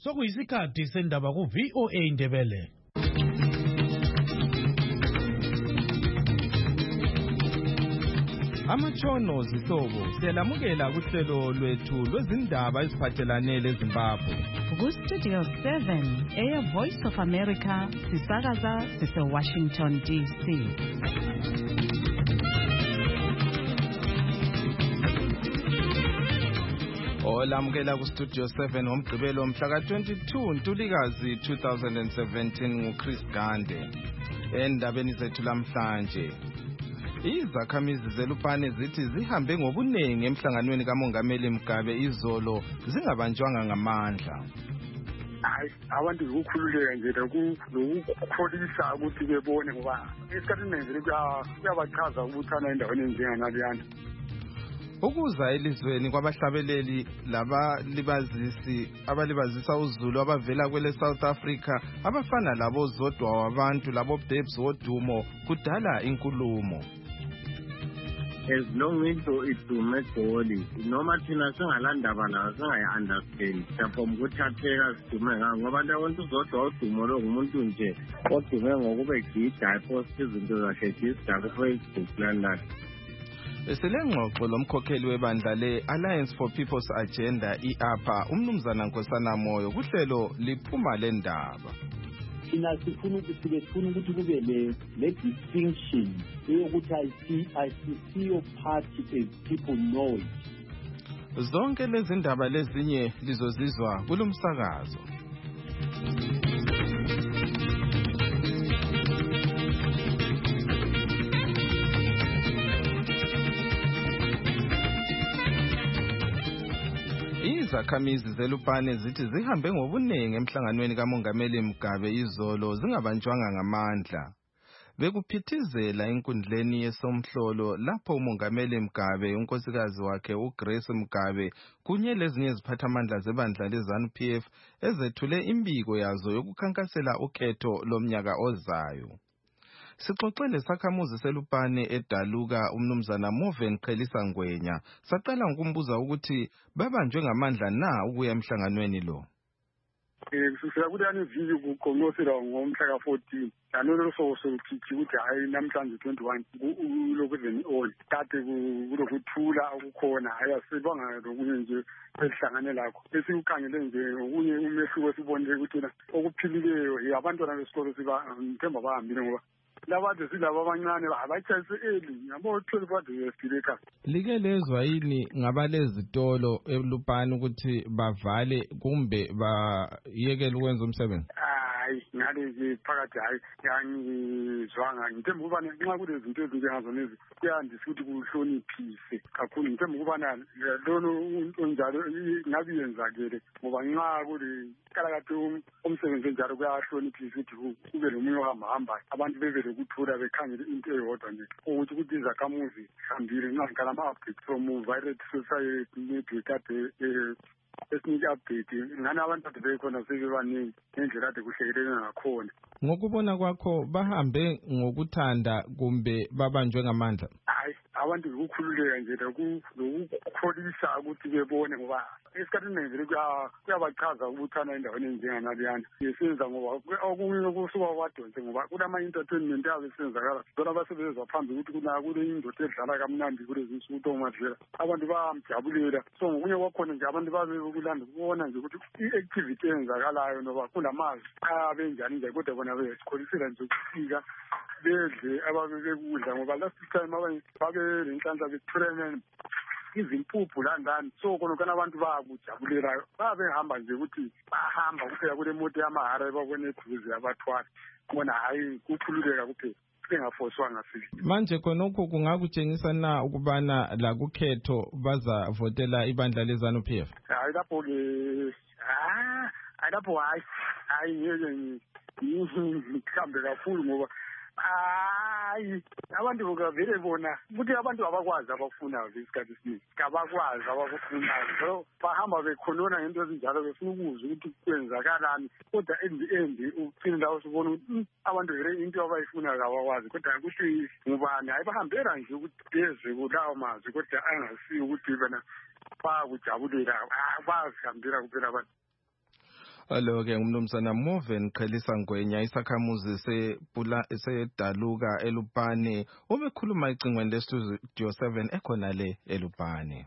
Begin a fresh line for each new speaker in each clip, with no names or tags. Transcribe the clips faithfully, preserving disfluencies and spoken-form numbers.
Sokuyisikhathi sendaba ku V O A Indebele. Amatshono zihlobo siyalamukela kuhlelo lwethu lwezindaba eziphathelane leZimbabwe.
Ku Studio seven, Air Voice of America, sisakaza sise Washington D C.
Olamukela ku Studio seven ngomgqibelo mhla ka twenty-two Ntulikazi two thousand seventeen nguChris Gande. Endabeni zethu lamhlanje, izakhamizi zeLupane zithi zihambe ngobunengi emhlanganweni kaMongameli Mugabe izolo zingabanjwanga ngamandla.
Hayi, abantu ukukhululeka nje lokukholisa ukuthi bebone ngoba esikhathini nje kuyabachaza ukuthana endaweni enjenganaliyana.
Ukuza elizweni kwabahlabeleli labalibazisi abalibazisa uZulu abavela kwele South Africa abafana labo Zodwa wabantu labo Babes wodumo kudala inkulumo.
As long into idume goli noma thina singalandaba la singayi-understand mhlawumbe ukuthatheka sidume ngako ngoba abantu Zodwa udumo lo ngumuntu nje odume ngokube egida eposta izinto zakhe egida ku-Facebook lana.
Beselengxoxo lomkhokheli webandla le-Alliance for People's Agenda i-APA umnumzana Nkosana Moyo kuhlelo liphuma lendaba.
Thina sifuna ukuthi sifuna ukuthi kube le le distinction yokuthi I see I see your party as people know it.
Zonke lezi ndaba lezinye lizozizwa kulomsakazo. Izakhamizi zeLupane zithi zihambe ngobunengi emhlanganweni kaMongameli Mugabe izolo zingabanjwanga ngamandla. Bekuphithizela enkundleni yesomhlolo lapho uMongameli Mugabe unkosikazi wakhe uGrace Mugabe kunye lezinye iziphathamandla zebandla leZANU P F ezethule imbiko yazo yokukhankasela ukhetho lomnyaka ozayo. Sixoxele sakhamuzi seLupane edaluka umnumzana Moven Qhelisa Ngwenya saqala ngokumbuza ukuthi babanjwe ngamandla na ukuya emhlanganweni lo.
Eh kusukela kuyani viki kuqonqosela ngomhla ka fourteen yanolo so sokuthi ukuthi hayi namhlanje twenty-one lokuzeni on kade kulokuthula ukukhona hayi asibanga lokunye nje esihlangane lakho esikukhangele nje okunye umehluko sibonile ukuthi okuphilileyo yabantwana besikolo siba ngithemba bahambile ngoba labantu silabo abancane abayitshayise eli yabo twelve bade yesibeka.
Like lezwa yini ngabalezitolo eLupane ukuthi bavale kumbe bayekele ukwenza umsebenzi?
Hayi ngale nje phakathi hayi yangizwanga ngithemba ukuba nxa kulezinto ezinjengazo lezi kuyandisa ukuthi kuhloniphise kakhulu ngithemba ukuba lona onjalo ngabe yenzakele ngoba nxa kule kalakade umsebenzi enjalo kuyahloniphisa ukuthi kube lomunye ohamba hamba abantu bevele kuthula bekhangele into eyodwa nje ukuthi ukuthi izakhamuzi hambile nxa ngikala ama-update from Virate Society network kade esinike update ngani abantu ade bekhona sebebaningi ngendlela ade kuhlekelele ngakhona.
Ngokubona kwakho bahambe ngokuthanda kumbe babanjwe ngamandla?
Hayi, abantu ukukhululeka nje lokukholisa ukuthi bebone ngoba esikhathini nje kuyabachaza ukuthana endaweni enjenganaliyana yesenza ngoba okunye kusuka kwadonse ngoba kulama-entertainment abo esenzakala bona basebenzisa phambi ukuthi kule indoda edlala kamnandi kulezi nsuku uTomadlela abantu bayamjabulela so ngokunye kwakhona nje abantu babe kulanda kubona nje ukuthi i-activity eyenzakalayo noba kulamazwi abenjani nje kodwa bona besikholisela nje ukufika bedle ababe bekudla ngoba last time abanye babe lenhlanhla bethulene izimpuphu landani so khona abantu bayakujabulela babehamba nje ukuthi bahamba kuphela kule moto yamahara babone eduze abathwala bona hayi kukhululeka kuphela engafoswanga sisi.
Manje khonokho kungakutshengisa na ukubana la kukhetho bazavotela ibandla leZANU P F?
Hayi lapho ke ah lapho hayi hayi ngeke ngikhambe kakhulu ngoba hayi abantu bokavele bona ukuthi abantu abakwazi abafunayo isikhathi esiningi kabakwazi abakufunayo so bahamba bekhonona ngento ezinjalo befuna ukuzwa ukuthi kwenzakalani kodwa in the end ugcina la usibona ukuthi abantu vele into abayifuna kabakwazi kodwa ukuthi ngubani hayi bahambela nje ukuthi bezwe kulawo mazwi kodwa angasiyo ukuthi bana bayakujabulela bazihambela kuphela abantu.
Alo ke ngumnumzana Moven Qhelisa Ngwenya isakhamuzi sepula sedaluka eLupane obekhuluma icingweni lestudio seven ekhona le eLupane.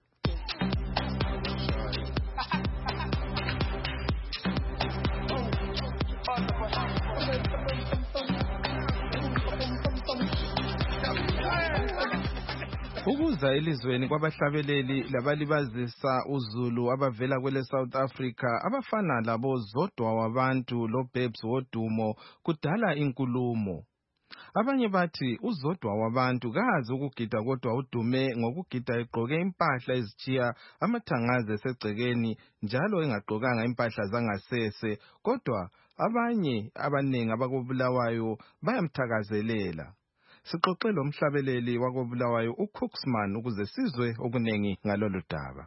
Ukuza elizweni kwabahlabeleli labalibazisa uZulu abavela kwele South Africa abafana labo Zodwa wabantu lo Babes wodumo kudala inkulumo. Abanye bathi uZodwa wabantu kazi ukugida kodwa udume ngokugida egqoke impahla ezithiya amathangaze esegcekeni njalo engagqokanga impahla zangasese kodwa abanye abanengi abakobulawayo bayamthakazelela. Sixoxele umhlabeleli wakobulawayo uCooksman ukuze sizwe okunengi ngalolu daba.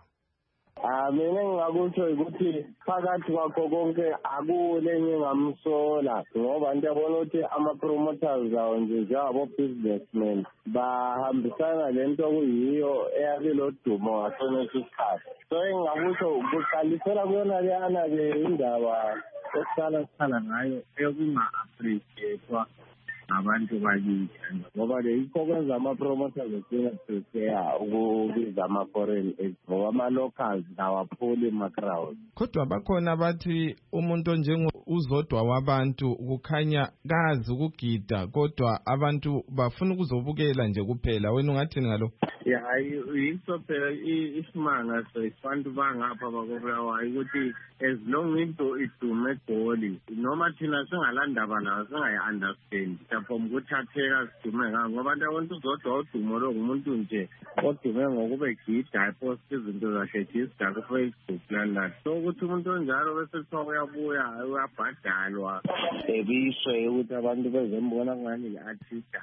Ah mina ngakutsho ukuthi phakathi kwakho konke akulenye ngamsola ngoba ndiyabona ukuthi ama promoters awo nje njengabo businessmen bahambisana lento kuyiyo eyakilo dumo ngasoneso isikhathi. So engakutsho kuqalisela kuyona leyana ke indaba esihlala sihlala ngayo ekunga appreciatewa abantu bakithi ngoba yikho kwenza ama-promoters egcina prepare ukubiza ama-foreign aids ngoba ama-locals nawaphuli ema-crowd.
Kodwa bakhona bathi umuntu onjengoZodwa wabantu kukhanya kazi ukugida kodwa abantu bafuna ukuzobukela nje kuphela. Wena ungathini ngalo?
Ya yiso phela isimanga sebantu bangapha bakobulawayo ukuthi as long into idume egoli noma thina singalandaba nayo singayi-understand from ukuthatheka sidume ngako ngoba ndabona uZodwa udumo lo ngumuntu nje odume ngokube gida ipost izinto zakhe gida ku-Facebook lana. So ukuthi umuntu onjalo bese kuthiwa uyabuya uyabhadalwa ebiswe ukuthi abantu bezembona ngani i-artist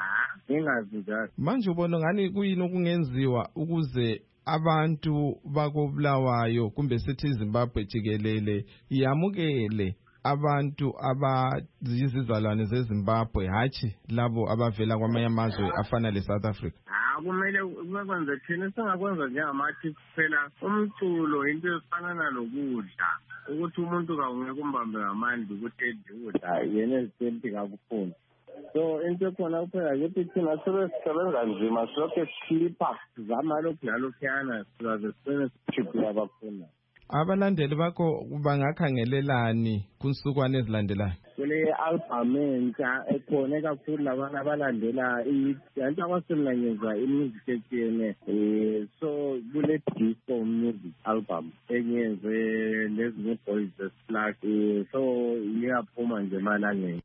ingazi njalo.
Manje ubona ngani kuyini okungenziwa ukuze abantu bakobulawayo kumbe sithi iZimbabwe jikelele yamukele abantu abazizizalwane zeZimbabwe hathi labo abavela kwamanye amazwe afana le South Africa?
Ah kumele ukwenza thina singakwenza njengamathi kuphela umculo into efana nalokudla ukuthi umuntu kawungeke umbambe ngamandla ukuthi edle ukudla yena ezithembi kakufuni. So into ekhona kuphela ukuthi thina sebesebenza nzima sonke sihlipha sizama lokhu nalokhuyana sizaze sibene sikhiphe abafuna.
Abalandeli bakho bangakhangelelani kunsukwane ezilandelayo?
Kule album entsha ekhona kakhulu labantu abalandela into abasemlanyenza imusic ethiyene eh so kule disco music album enyenze lezinye boys slash so iyaphuma nje malangeni.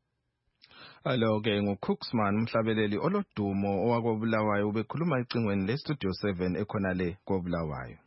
Hello ke nguCooksman umhlabeleli olodumo owakobulawayo ubekhuluma icingweni lestudio seven ekhona le kobulawayo.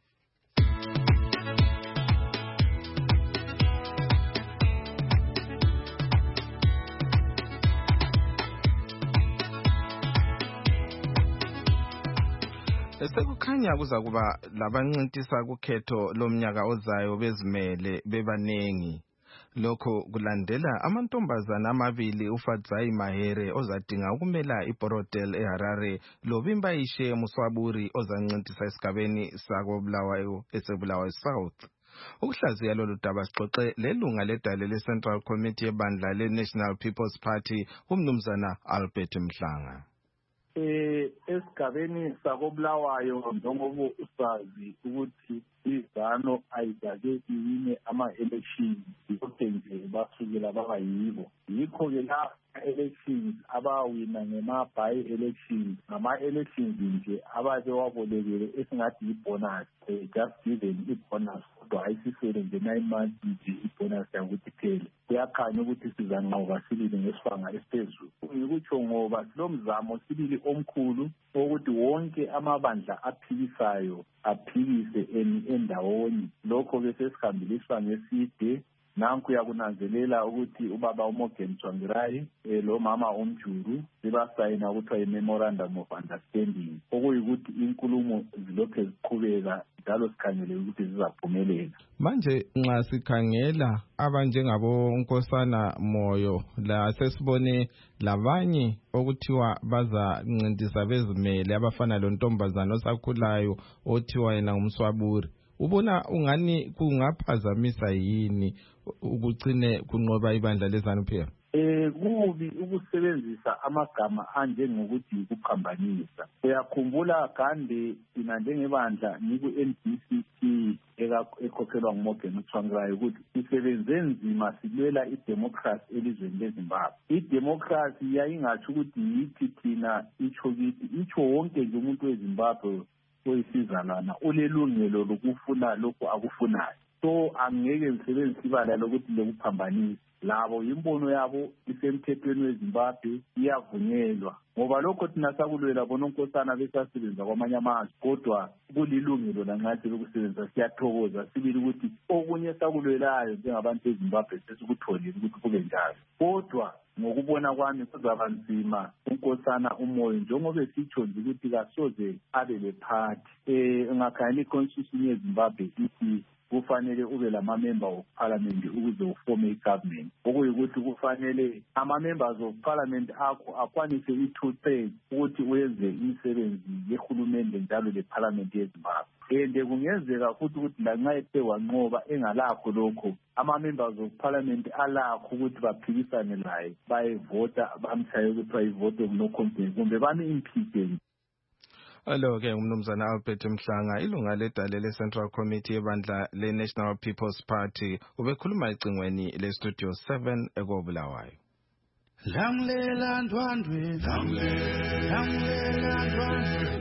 Sekukhanya kuza kuba labancintisa kukhetho lomnyaka ozayo bezimele bebanengi. Lokho kulandela amantombazana amabili uFadzai Mahere ozadinga ukumela iBorodale eHarare loBimbayishe Muswaburi ozancintisa esigabeni sakobulawayo esebulawayo South. Ukuhlaziya lolu daba sixoxe lelunga ledale leCentral Committee yebandla leNational People's Party umnumzana Albert Mhlanga.
Eh esigabeni sakobulawayo njengoba usazi ukuthi izano ayidake iwine ama-election yonke nje basukela babayibo yikho ke la elections abawina ngema-by elections ngama-elections nje ababe wabolekele esingathi yi-bonus just given i-bonus kodwa ayisifele nje nine months nje i-bonus yakuthi phele kuyakhanya ukuthi sizanqoba sibili ngesifanga esiphezulu. Ngikutsho ngoba lo mzamo sibili omkhulu ukuthi wonke amabandla aphikisayo aphikise endawonye. Lokho ke sesihambile isifanga eside. Nanku yakunanzelela ukuthi ubaba uMorgan Tsvangirai lo mama uMjuru sebasayina ukuthi i-memorandum of understanding okuyikuthi inkulumo zilokhe ziqhubeka njalo sikhangele ukuthi zizaphumelela.
Manje nxa sikhangela abanjengabo Nkosana Moyo la sesibone labanye okuthiwa baza ncintisa bezimele abafana lo ntombazana osakhulayo othiwa yena uMswaburi. ubona ungani kungaphazamisa yini ukugcine kunqoba ibandla leZANU-P F?
Eh kubi ukusebenzisa amagama anjengokuthi ukuphambanisa. Uyakhumbula Gandhi thina njengebandla niku-N D C C ekhokhelwa nguMorgan Tsvangirai ukuthi sisebenze nzima silwela idemocracy elizweni leZimbabwe. Idemocracy yayingatsho ukuthi yithi thina itsho kithi, itsho wonke nje umuntu weZimbabwe oyisizalwana ulelungelo lokufuna lokhu akufunayo. So angeke ngisebenzise ibala lokuthi lokuphambanisa. Labo imbono yabo isemthethweni weZimbabwe iyavunyelwa ngoba lokho thina sakulwela bona unkosana besasebenza kwamanye amazwe kodwa kulilungelo langathi lokusebenza siyathokoza sibili ukuthi okunye sakulwelayo njengabantu beZimbabwe sesikutholile ukuthi kube njalo kodwa ngokubona kwami kuzaba nzima unkosana umoyo njengoba sitsho nje ukuthi kasoze abe lephathi eh ngakhanya iconstitution yeZimbabwe ithi kufanele ube lama-member of parliament ukuze ufome i-government okuyikuthi kufanele ama-members of parliament akho akwanise i-two thirds ukuthi uyenze imisebenzi yehulumende njalo le-parliament yeZimbabwe. And kungenzeka futhi ukuthi lanxa ethe wanqoba engalakho lokho ama-members of parliament alakho ukuthi baphikisane laye bayevota bamthaye ukuthi bayivote no confidence kumbe bami-impeach.
Alo-ke umnumzana Albert Mhlanga, ilunga ledale le-Central Committee yebandla le-National People's Party, ubekhuluma ecingweni le-Studio seven ekobulawayo.
Lamlela ndwandwe, lamlela ndwandwe,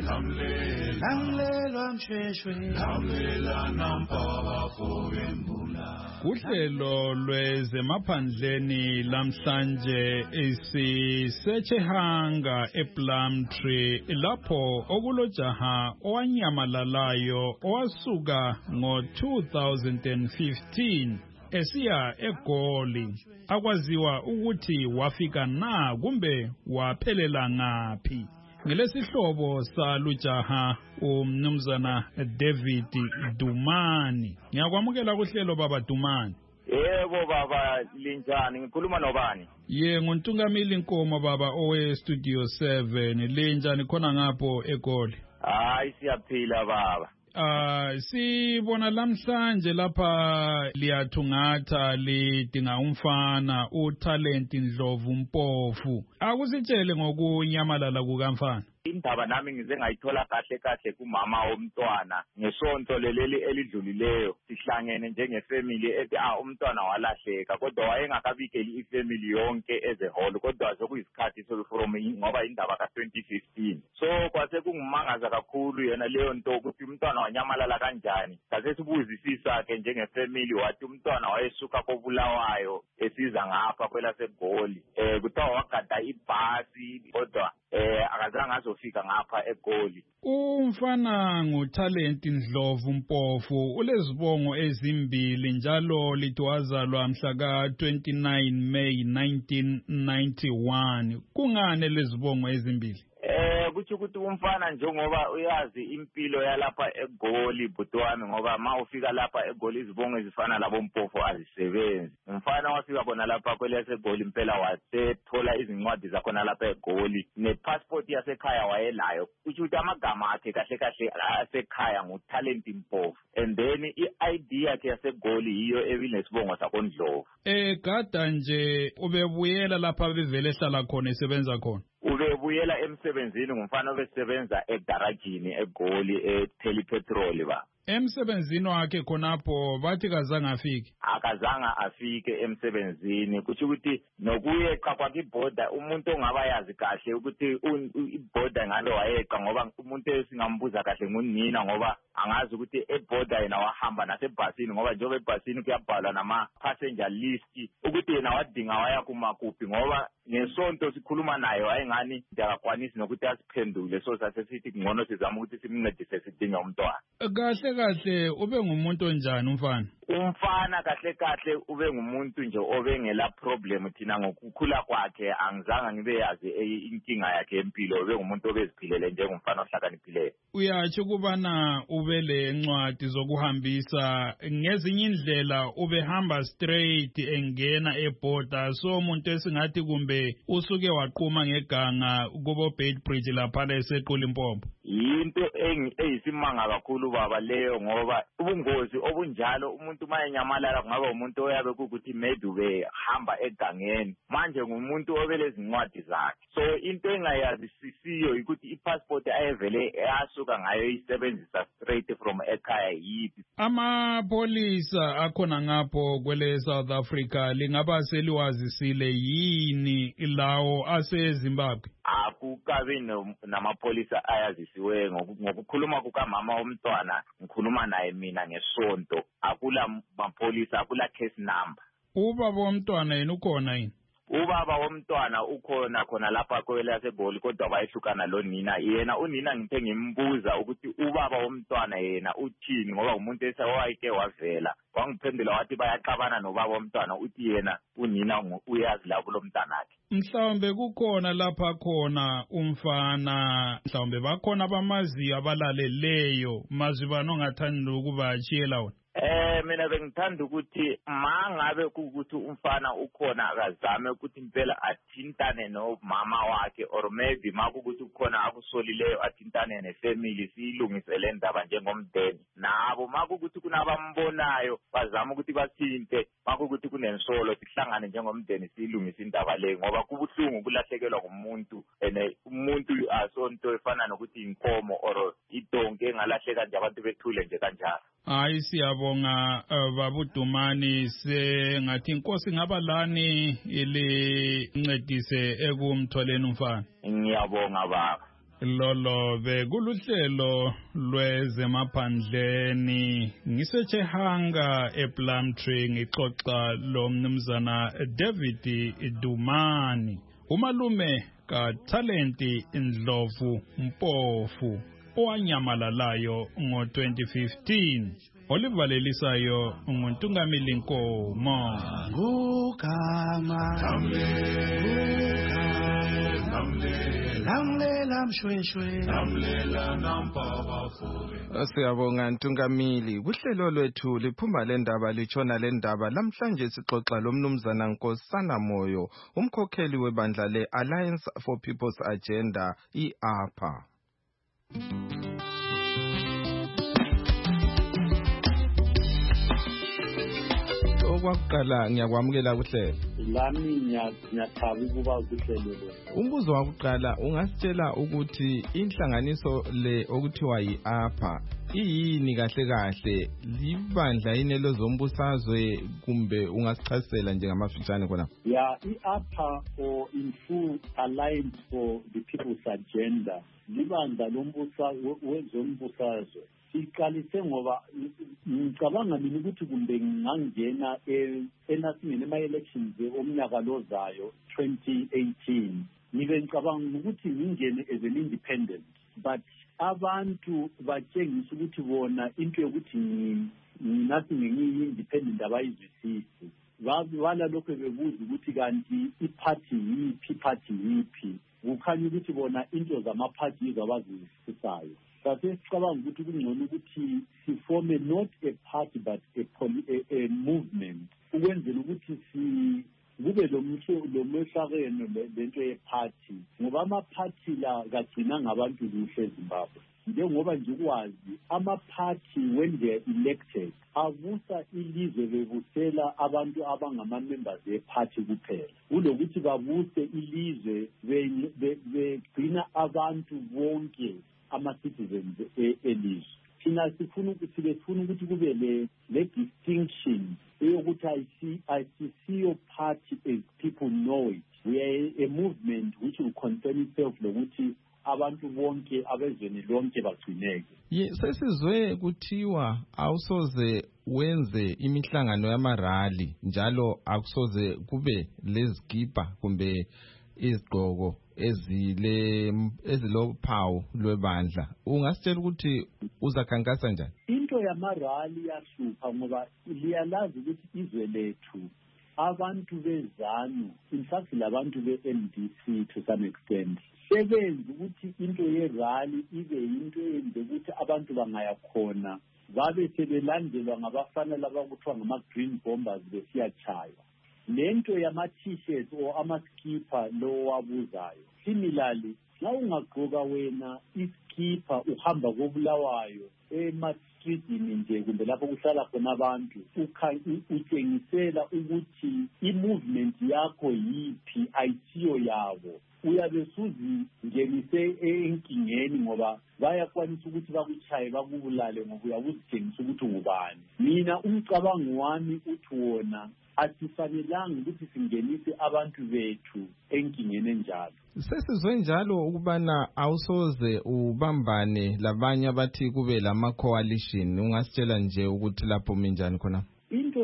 lamlela msheshwe, lamlela nampaba fobembula. Kuhlelo lwezemaphandleni lamhlanje isisechehanga ePlumtree lapho okulojaha owanyamalalayo owasuka ngo two thousand fifteen esiya eGoli akwaziwa ukuthi wafika na kumbe waphelela ngaphi. Ngelesihlobo salujaha umnumzana David Dumani. Ngiyakwamukela kuhlelo baba Dumani.
Yebo baba, linjani? Ngikhuluma nobani?
Ye nguntungamili Nkomo baba owe Studio seven. Linjani khona ngapho eGoli?
Hayi siyaphila baba.
Ah sibona lamhlanje lapha liyathungatha lidinga umfana uTalent Ndlovu Mpofu. Akusitshele ngokunyamalala kukamfana.
Indaba nami ngize ngayithola kahle kahle kumama womntwana ngesonto leleli elidlulileyo sihlangene njengefamily ethi ah umntwana walahleka kodwa wayengakabikeli ifamily yonke as a whole kodwa sokuyisikhathi from ngoba indaba ka twenty fifteen. So kwase kungumangaza kakhulu yena leyo nto ukuthi umntwana wanyamalala kanjani. Sase sibuzisisa ke njengefamily wathi umntwana wayesuka kobulawayo esiza ngapha kwela seGoli. Eh kuthiwa wagada ibhasi kodwa eh akazange azofika ngapha eGoli.
Umfana nguTalent Ndlovu Mpofu ulezibongo ezimbili njalo litwazalwa mhla ka twenty-nine May nineteen ninety-one. Kungane lezibongo ezimbili?
Eh kuthi ukuthi umfana njengoba uyazi impilo yalapha eGoli butwami ngoba mawufika lapha eGoli izibongo ezifana labo Mpofu azisebenzi. Umfana wafika bona lapha kwelase eGoli impela wathethola izincwadi zakhona lapha eGoli nepassport yasekhaya wayelayo. Kuthi ukuthi amagama akhe kahle kahle asekhaya nguTalent Mpofu and then i-I D yakhe yaseGoli yiyo ebinesibongo sakho Ndlovu.
Eh gada nje ubebuyela lapha bevele hlala khona esebenza khona.
Ubebuyela emsebenzini ngumfana obesebenza egaragini eGoli eTheli Petrol ba.
Emsebenzini wakhe khonapho bathi kazange afike.
Akazange afike emsebenzini kuthi ukuthi nokuyeqa kwakiborder umuntu ongaba yazi kahle ukuthi iborder ngalo wayeqa ngoba umuntu esingambuza kahle ngunina ngoba angazi ukuthi eborder yena wahamba nasebhasini ngoba njengoba ebhasini kuyabhalwa nama passenger list ukuthi yena wadinga waya kumakuphi ngoba ngesonto sikhuluma naye wayengani ndakakwanisi nokuthi asiphendule so sase sithi ngcono sizama ukuthi simncedise sidinga umntwana.
Kahle kahle ube ngumuntu onjani umfana?
umfana kahle kahle ube ngumuntu nje obengela problem thina ngokukhula kwakhe angizange ngibe yazi inkinga yakhe empilo ube ngumuntu obeziphilele njengomfana ohlakaniphileyo.
Uyatsho kubana ube le ncwadi zokuhambisa ngezinye indlela ubehamba straight engena eborder so umuntu esingathi kumbe usuke waqhuma ngeganga kubo Beitbridge lapha esequla impompo.
Into eyisimanga kakhulu baba leyo ngoba ubungozi obunjalo umuntu mayenyamalala kungaba umuntu oyabe kukuthi maybe ube hamba egangeni manje ngumuntu obelezincwadi zakhe so into engayazisisiyo ukuthi ipassport ayevele eyasuka ngayo isebenzisa straight from ekhaya yipi.
Amapolisa akhona ngapho kwele South Africa lingaba seliwazisile yini lawo aseZimbabwe?
Akukabi namapolisa ayazisiwe ngokukhuluma kukamama womntwana ngikhuluma naye mina ngesonto akula mapolisa akula case number.
Ubaba womntwana yena ukhona yini?
Ubaba womntwana ukhona khona lapha kwele yaseGoli kodwa bayihlukana lo nina yena unina ngithe ngimbuza ukuthi ubaba womntwana yena uthini ngoba umuntu esewayike wavela wangiphendula wathi bayaxabana nobaba womntwana uthi yena unina uyazi lapho lo mntanakhe.
Mhlawumbe kukhona lapha khona umfana mhlawumbe bakhona abamaziyo abalaleleyo mazwi bano ongathanda ukubachiyela wona.
Eh mina bengithanda ukuthi mangabe ukuthi umfana ukhona akazame ukuthi impela athintane nomama wakhe or maybe makuthi ukhona akusolileyo athintane nefamily siyilungisele indaba njengomndeni nabo makuthi kunabambonayo bazama ukuthi bathinte makuthi kunensolo sihlangane njengomndeni siyilungise indaba le ngoba kubuhlungu kulahlekelwa ngumuntu ene umuntu asonto efana nokuthi inkomo or idonke engalahleka nje abantu bethule nje kanjalo.
Hayi siyabonga uh, babudumani sengathi inkosi ngaba lani ilincedise ekumtholeni umfana.
Ngiyabonga baba.
Lolo bekuluhlelo lwezemaphandleni ngisechehanga ePlumtree ngixoxa lo mnumzana David Dumani umalume kaThalenti Ndlovu Mpofu owanyamalalayo ngo twenty fifteen olivalelisayo nguNtungamili Nkomo. Ngugama
Siyabonga Ntungamili kuhlelo lwethu liphuma lendaba litshona lendaba lamhlanje sixoxa lo mnumzana Nkosana Moyo umkhokheli webandla le Alliance for People's Agenda I A P A. Okwakuqala ngiyakwamukela kuhlelo.
Lami ngiyathaba ukuba kuhlelo lo.
Umbuzo wakuqala ungasitshela ukuthi inhlanganiso le okuthiwa yi-A P A iyini kahle kahle libandla yini lezombusazwe kumbe ungasichasisela njengamafitshane khona?
Yeah, i-A P A or in full Alliance for the People's Agenda libandla lombusazwe wezombusazwe. Siqalise ngoba ngicabanga mina ukuthi kumbe ngangena enasingene ama-elections omnyaka lozayo twenty eighteen ngibe ngicabanga ukuthi ngingene as an independent but abantu batshengisa ukuthi bona into yokuthi nginathi ngiyi-independent abayizwisisi bala lokho bebuza ukuthi kanti iphathi yiphi iphathi yiphi kukhanya ukuthi bona into zamaphathi yizo abazizwisisayo. Sase sicabanga ukuthi kungcono ukuthi sifome not a party but a, a, a movement ukwenzela ukuthi si kube lo mhlakeno lento yeparty ngoba amaphathi la kagcina ngabantu kuhle eZimbabwe njengoba nje ukwazi amaphathi when they are elected abusa ilizwe bebusela abantu abangama-members eparty kuphela kulokuthi babuse ilizwe begcina abantu bonke ama-citizens elizwe. Thina sifuna ukuthi sifuna ukuthi kube le distinction eyokuthi ayisisiyo party as people know it. We are a movement which will concern itself lokuthi abantu bonke abezweni lonke bagcineke.
Ye sesizwe kuthiwa awusoze wenze imihlangano yamarali njalo akusoze kube lezikipa kumbe izigqoko ezile ezilophawu lwebandla. Ungasitshela ukuthi uzakhankasa njani?
Into yamarali yahlupha ngoba liyalazi ukuthi izwe lethu abantu bezanu, in fact labantu be-M D C to some extent, sebenza ukuthi into yerali ibe into eyenze ukuthi abantu bangaya khona babe sebelandelwa ngabafana laba kuthiwa ngama-green bombers besiyachaywa. Lento yama-t-shirts or ama-skipper lo wabuzayo, similarly nxa ungagqoka wena iskipper uhamba koBulawayo ema-streetini nje kumbe lapho kuhlala khona abantu utshengisela ukuthi i-movement yakho yiphi ayisiyo yabo, uyabe suzingenise enkingeni ngoba bayakwanisa ukuthi bakuchaye bakubulale ngoba uyabe uzitshengisa ukuthi ungubani. Mina umcabango wami uthi wona asifanelanga ukuthi singenise abantu bethu enkingeni enjalo.
Sesizwe njalo ukubana awusoze ubambane labanye abathi kube lama coalition. Ungasitshela nje ukuthi lapho minjani khona?
Into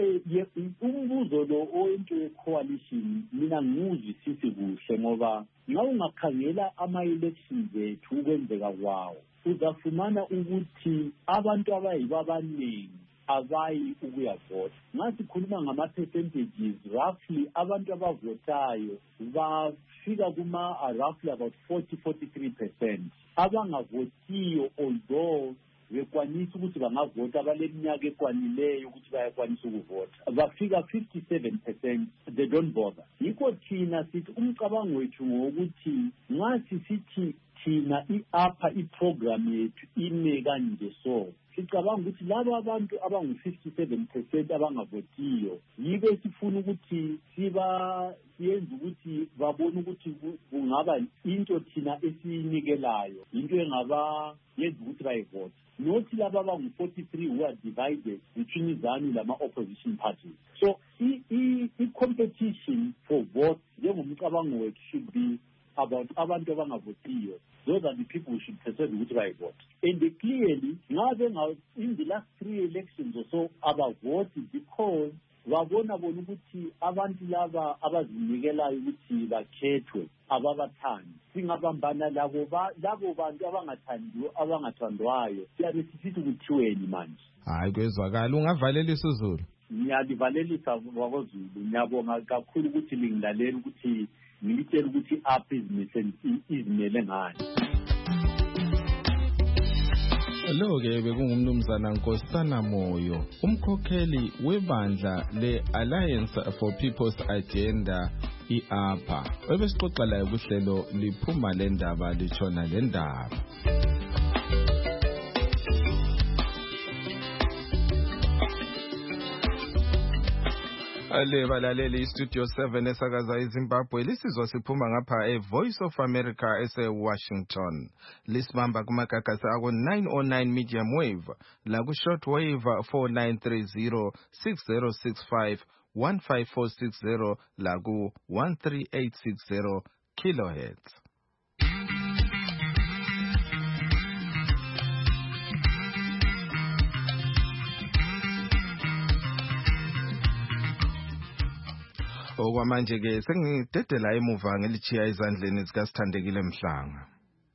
umbuzo lo oyinto ye-coalition mina ngizwisisi kuhle ngoba nxa ungakhangela ama-elections ethu ukwenzeka kwawo uzafumana ukuthi abantu abayibo abaningi abayi ukuyavota. Nxa sikhuluma ngama-percentages, roughly abantu abavotayo bafika kuma roughly about forty to forty-three percent. Abangavotiyo although bekwanisa ukuthi bangavota abaleminyaka ekwanileyo ukuthi bayakwanisa ukuvota bafika fifty-seven percent, they don't bother. Yikho thina sithi umcabango wethu ngokuthi nxa sisithi thina i-apha i-program yethu ime kanje so sicabanga ukuthi laba abantu abangu fifty-seven percent abangavotiyo yibo esifuna ukuthi siba siyenza ukuthi babone ukuthi kungaba into thina esiyinikelayo into engaba yenza ukuthi bayivote, nothi laba abangu forty-three who are divided between izanu lama-opposition parties. So i-competition for votes njengomcabango wethu should be about abantu abangavotiyo. Those are the people who should persuade ukuthi bayivote. And clearly, ngabe in the last three elections or so, abavoti because babona bona ukuthi abantu laba abazinikelayo ukuthi bakhethwe ababathandi. Singabambana labo labo bantu abangathandiyo abangathandwayo. Siyabe sisithi kuthiweni manje.
Hayi kwezwakala, ungavalelisa uZulu.
Ngiyalivalelisa wakoZulu. Ngiyabonga kakhulu ukuthi lingilalela ukuthi ngilitshela ukuthi apha izimele ngani.
Lo-ke bekungumnumzana Nkosana Moyo, umkhokheli webandla le-Alliance for People's Agenda i-APA. Ebesixoxa laye kuhlelo liphuma le ndaba litshona le ndaba. Ale balaleli Studio seven esakaza eZimbabwe, lisizwa siphuma ngapha e-Voice of America ese-Washington. Lisibamba kumagagasi ako nine oh nine medium wave, la ku-short wave four nine three zero six zero six five one five four six zero, la ku one three eight six zero kilohertz. Okwamanje ke sengidedela emuva ngelichiya izandleni zikaSithandekile Mhlanga.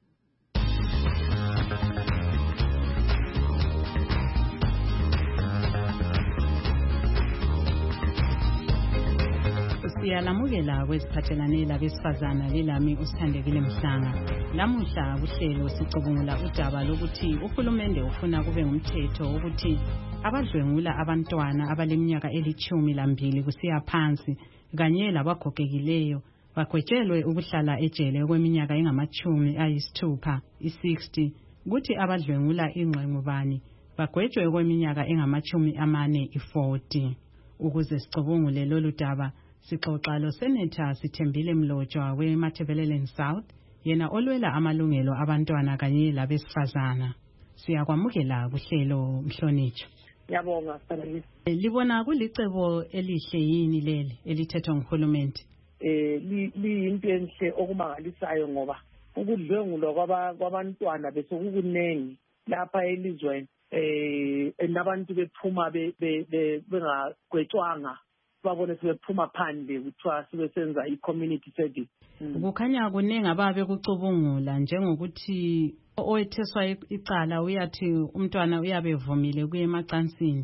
Siyalamukela kwesiphathelane labesifazana lelami uSithandekile Mhlanga. Lamuhla kuhlelo sicubungula udaba lokuthi uhulumende ufuna kube ngumthetho ukuthi abadlwengula abantwana abaleminyaka elithumi lambili kusiya phansi kanye labagogekileyo bagwetshelwe ukuhlala ejele kweminyaka engamachumi ayisithupha i-sixty, kuthi abadlwengula ingqengubani bagwetshwe kweminyaka engamachumi amane i-forty. Ukuze sicubungule lolu daba sixoxa lo Senator Sithembile Mlotshwa weMatabeleland South, yena olwela amalungelo abantwana kanye labesifazana. Siyakwamukela kuhlelo Mhlonitsho.
Yabonga Sithandekile.
Libona kulicebo elihle yini leli elithethwa nguhulumende?
Eh liyinto enhle okumangalisayo ngoba ukudlwengulwa kwabantwana bese kukunengi lapha elizweni eh enabantu bephuma bengagwetshwanga sibabone sibephuma phandle kuthiwa sibe senza i-community service.
Kukhanya kuningi ababe kucubungula njengokuthi owetheswa icala uyathi umntwana uyabe evumile kuye emacansini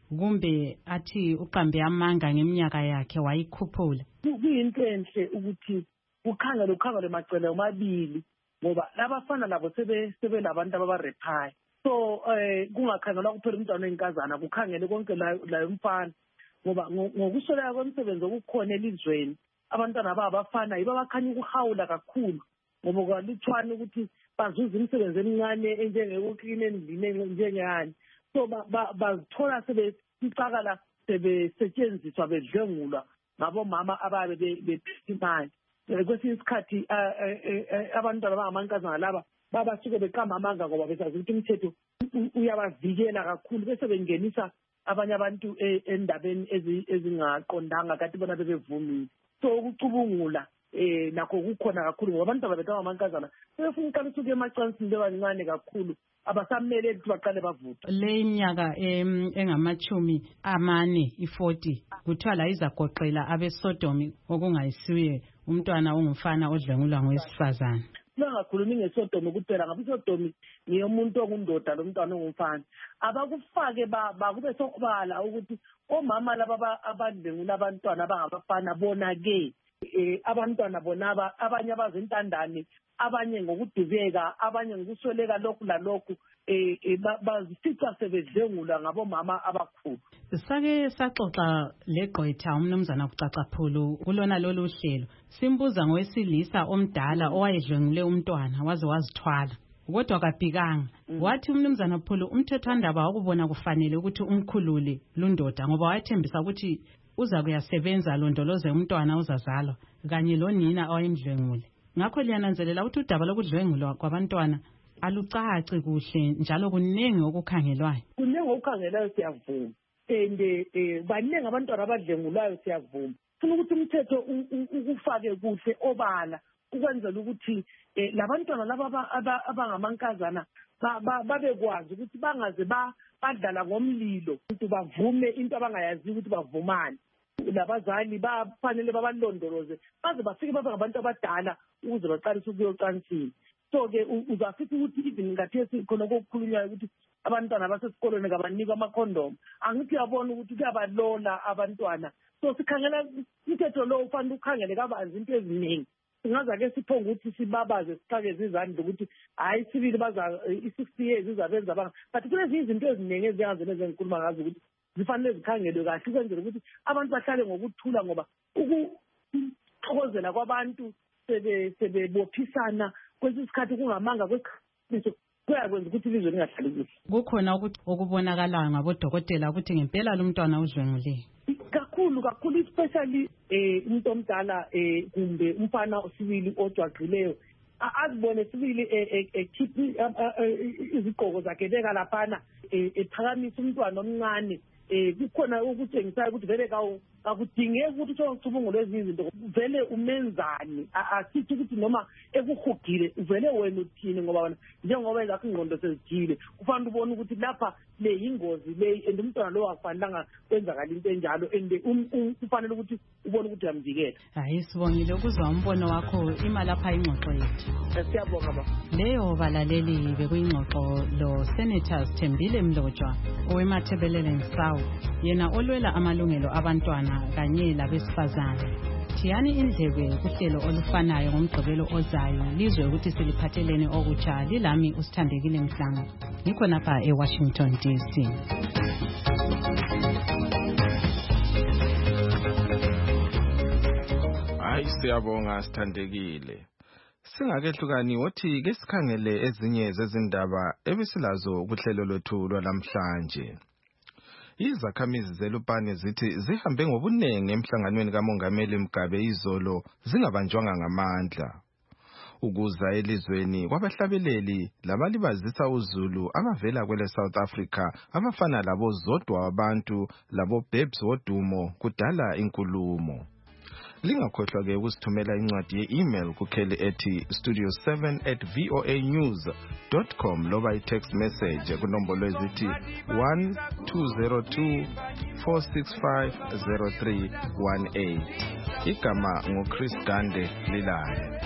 kumbe athi uqambe amanga ngeminyaka yakhe wayikhuphula.
Kuyinto enhle ukuthi ukhangele ukhangele macala omabili ngoba labafana labo sebe sebelabantu ababarephayo. So eh kungakhangelwa kuphela umntwana oyinkazana kukhangele konke la umfana ngoba ngokusoleka kwemsebenzi okukhona elizweni abantwana babafana yiba bakhanya ukuhawula kakhulu ngoba kwalithwana ukuthi bazuza imisebenzi emincane enjengekukline endlini njengani. So bazithola sebecakala sebesetshenziswa bedlengulwa ngabomama ababe bephethe imali. Kwesinye isikhathi abantwana abangamankazana laba babasuke beqamba amanga ngoba besazi ukuthi umthetho uyabavikela kakhulu bese bengenisa abanye abantu endabeni ezingaqondanga kade bona bebevumile. So ukucubungula eh nakho kukhona kakhulu ngoba abantwana bethu abangamankazana befuna uqalisa ukuya emacansini bebancane kakhulu abasamele ukuthi baqale bavutha.
Le iminyaka engamachumi amane i-forty kuthiwa la izagoqela abesodomi okungayisiwe umntwana ongumfana odlengulwa ngowesifazane.
Singakhulumi ngesodomi kuphela ngabe isodomi ngiyomuntu ongundoda lo mntwana ongumfana abakufake bakube sokubala ukuthi omama laba abadlengula abantwana abangabafana bona ke abantwana bonaba abanye abazintandane abanye ngokudubeka abanye ngokusweleka lokhu lalokhu eh bazifica sebedlengulwa ngabomama abakhulu.
Sake saxoxa legqwetha umnumzana kucacaphulu kulona lolu hlelo simbuza ngowesilisa omdala owayedlengule umntwana waze wazithwala kodwa kabhikanga. Wathi umnumzana Phulu umthethwandaba wakubona kufanele ukuthi umkhulule lundoda ngoba wathembisa ukuthi uza kuyasebenza londoloze umntwana uzazalwa kanye lonina owayemdlengule. Ngakho liyananzelela ukuthi udaba lokudlengulwa kwabantwana alucaci kuhle njalo kuningi okukhangelwayo.
Kuningi okukhangelwayo siyavuma and eh baningi abantwana abadlengulayo siyavuma. Funa ukuthi umthetho ukufake kuhle obala ukwenzela ukuthi labantwana laba abangamankazana babekwazi ukuthi bangaze badlala ngomlilo ukuthi bavume into abangayazi ukuthi bavumani. Labazali bafanele babalondoloze baze bafike babe ngabantu abadala ukuze baqalise ukuyocansini. So ke uzafithi ukuthi even ngathi khona kokukhulunywa ukuthi abantwana basesikolweni kabanikwa amakhondom angithi uyabona ukuthi kuyabalola abantwana. So sikhangela umthetho lo ufanele ukhangele kabanzi into eziningi. Singaza ke siphonga ukuthi sibabaze siqhakeze izandla ukuthi hayi sibili baza i-sixty years izabenza abanga but kulezi izinto eziningi eziyazena ezengikhuluma ngazo ukuthi zifanele zikhangelwe kahle ukwenzela ukuthi abantu bahlale ngokuthula ngoba ukuthokozela kwabantu sebe sebebophisana kwesikhathi kungamanga kwesikhathi kuyakwenza ukuthi ilizwe lingahlali kuhle.
Kukhona ukuthi okubonakalayo ngabodokotela ukuthi ngempela lo mntwana udlengule
kakhulu kakhulu especially eh umuntu omdala eh kumbe umfana osibili odwaqileyo azibone sibili ekhiphi izigqoko zakhe beka laphana ephakamisa umntwana omncane eh kukhona ukutshengisa ukuthi vele akudingeki ukuthi ucubungule lezi izinto vele umenzani asithi ukuthi noma ekuhugile vele wena uthini ngoba wena njengoba ezakho ingqondo sezijile kufanele ubone ukuthi lapha le ingozi le and umntwana lo akufanelanga kwenzakala into enjalo and kufanele ukuthi ubone ukuthi uyamvikela.
Hayi sibongile ukuzwa umbono wakho imali lapha ingxoxo yethu.
Siyabonga baba.
Leyo balaleli bekuyingxoxo lo Senators Thembile Mlotshwa owemathebelele South yena olwela amalungelo abantwana kanye labesifazane. Thiyani indlebe kuhlelo olufanayo ngomgqibelo ozayo lizwe ukuthi siliphathelene okutsha lilami usithandekile Mhlanga ngikho lapha eWashington D C.
Hayi siyabonga sithandekile. Singakehlukani wothi ke sikhangele ezinye zezindaba ebisilazo kuhlelo lwethu lwalamhlanje. Izakhamizi zeLupane zithi zihambe ngobunengi emhlanganweni kaMongameli Mugabe izolo zingabanjwanga ngamandla. Ukuza elizweni kwabahlabeleli labalibazisa uZulu abavela kwele South Africa abafana labo Zodwa wabantu labo Babes wodumo kudala inkulumo. Lingakhohlwa ke ukusithumela incwadi ye-email kukheli ethi studio seven at voa news dot com loba i-text message kunombolo ezithi one two zero two four six five zero three one eight. Igama nguChris Gande Lilane.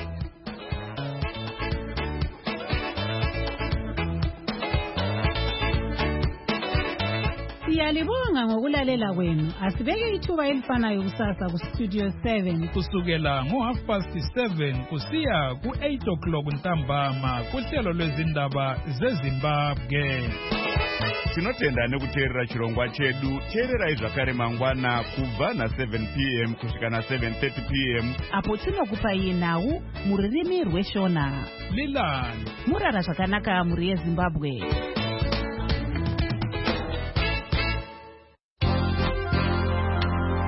Siyalibonga ngokulalela kwenu. Asibeke ithuba elifanayo kusasa ku Studio seven
kusukela ngo half past seven kusiya ku eight o'clock ntambama kuhlelo lwezindaba zeZimbabwe.
Tinotenda nekuteerera chirongwa chedu. Teererai zvakare mangwana kubva na seven p m kusvika na seven thirty p m
apo tinokupai nhau muririmi rweshona.
Lilani
murara zvakanaka muri yeZimbabwe.